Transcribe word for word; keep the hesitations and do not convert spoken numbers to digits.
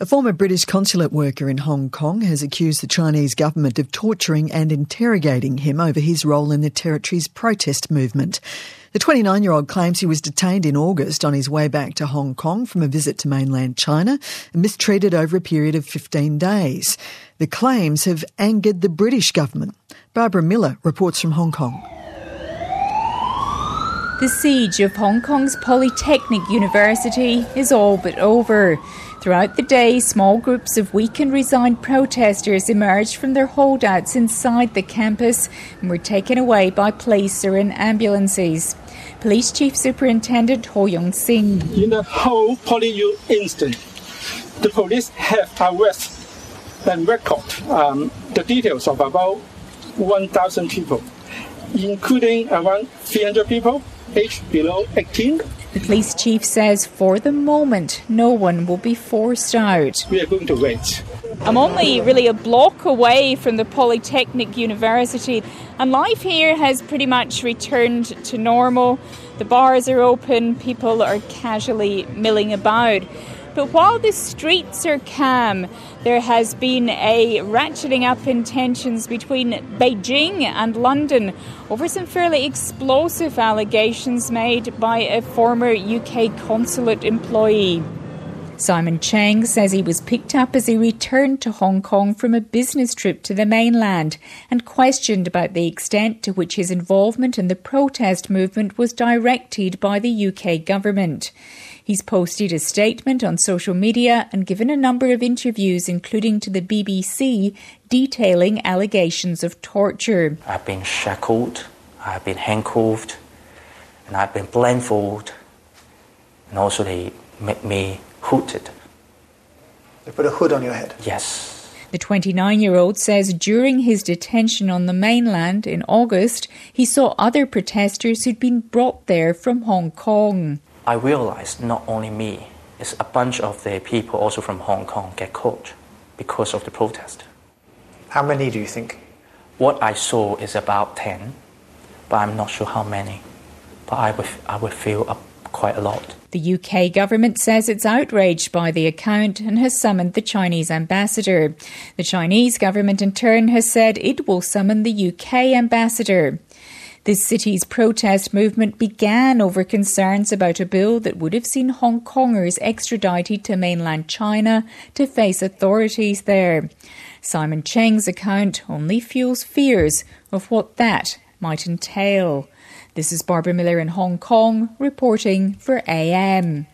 A former British consulate worker in Hong Kong has accused the Chinese government of torturing and interrogating him over his role in the territory's protest movement. The twenty-nine-year-old claims he was detained in August on his way back to Hong Kong from a visit to mainland China and mistreated over a period of fifteen days. The claims have angered the British government. Barbara Miller reports from Hong Kong. The siege of Hong Kong's Polytechnic University is all but over. Throughout the day, small groups of weak and resigned protesters emerged from their holdouts inside the campus and were taken away by police or in ambulances. Police Chief Superintendent Ho Yong-sing. In the whole PolyU incident, the police have arrested and record um, the details of about one thousand people, including around three hundred people aged below eighteen. The police chief says for the moment, no one will be forced out. We are going to wait. I'm only really a block away from the Polytechnic University, and life here has pretty much returned to normal. The bars are open, people are casually milling about. But while the streets are calm, there has been a ratcheting up in tensions between Beijing and London over some fairly explosive allegations made by a former U K consulate employee. Simon Cheng says he was picked up as he returned to Hong Kong from a business trip to the mainland and questioned about the extent to which his involvement in the protest movement was directed by the U K government. He's posted a statement on social media and given a number of interviews, including to the B B C, detailing allegations of torture. I've been shackled, I've been handcuffed, and I've been blindfolded, and also they made me hooded. They put a hood on your head? Yes. The twenty-nine-year-old says during his detention on the mainland in August, he saw other protesters who'd been brought there from Hong Kong. I realized not only me, it's a bunch of the people also from Hong Kong get caught because of the protest. How many do you think? What I saw is about ten, but I'm not sure how many. But I would, I would feel uh, quite a lot. The U K government says it's outraged by the account and has summoned the Chinese ambassador. The Chinese government in turn has said it will summon the U K ambassador. This city's protest movement began over concerns about a bill that would have seen Hong Kongers extradited to mainland China to face authorities there. Simon Cheng's account only fuels fears of what that might entail. This is Barbara Miller in Hong Kong, reporting for A M.